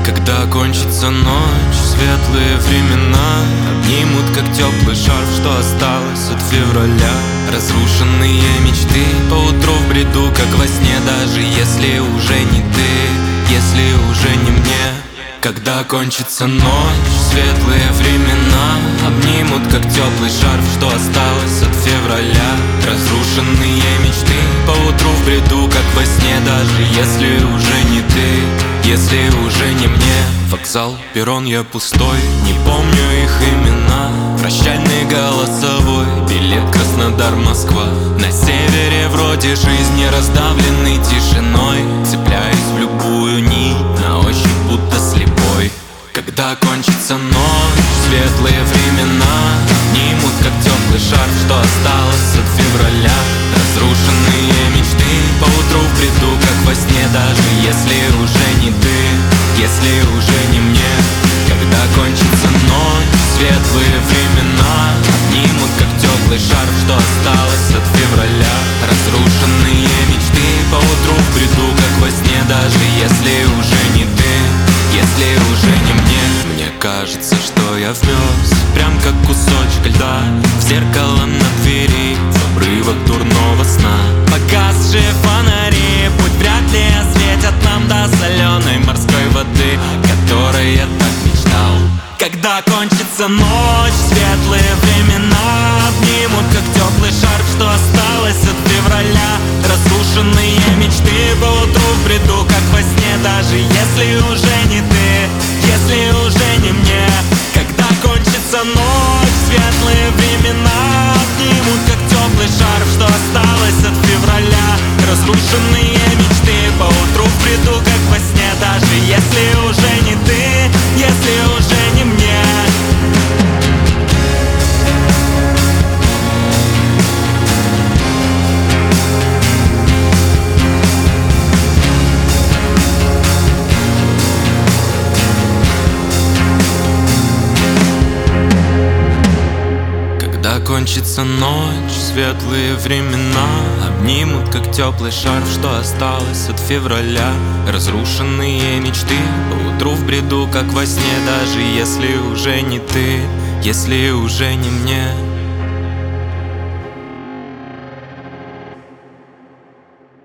Когда кончится ночь, светлые времена обнимут, как теплый шарф, что осталось от февраля. Разрушенные мечты поутру в бреду, как во сне, даже если уже не ты, если уже не мне. Когда кончится ночь, светлые времена обнимут, как теплый шарф, что осталось от февраля. Разрушенные мечты поутру в бреду, как во сне, даже если уже не ты, если уже не мне. Вокзал, перрон, я пустой, не помню их имена. Прощальный голосовой, билет Краснодар, Москва. На севере вроде жизни раздавленный тишиной, цепляюсь в любую нить, на ощупь будто слепой. Когда кончится ночь, светлые времена обнимут, как теплый шарф, что осталось от февраля. Разрушенные мечты поутру в бреду, как во сне, даже если уже не ты, если уже не мне. Когда кончится ночь, светлые времена обнимут, как теплый шарф, что осталось от февраля. Разрушенные мечты поутру в бреду, как во сне, даже если уже не ты, если уже не мне. Мне кажется, что я вмёрз, прям как кусочек льда, в зеркало на двери, в обрывок дурного сна. Погасшие фонари, путь вряд ли осветят нам до соленой морской воды, о которой я так мечтал. Когда кончится ночь, светлые времена обнимут, как теплый шарф, что осталось от февраля. Разрушенные мечты поутру в бреду, как во сне, даже если уже не ты, если уже не мне. Когда кончится ночь, светлые времена обнимут, как теплый шарф, что осталось от февраля. Разрушенные мечты поутру в бреду, как во сне, даже если уже не ты, если уже не мне. Когда кончится ночь, светлые времена обнимут, как теплый шарф, что осталось от февраля. Разрушенные мечты поутру в бреду, как во сне, даже если уже не ты, если уже не мне.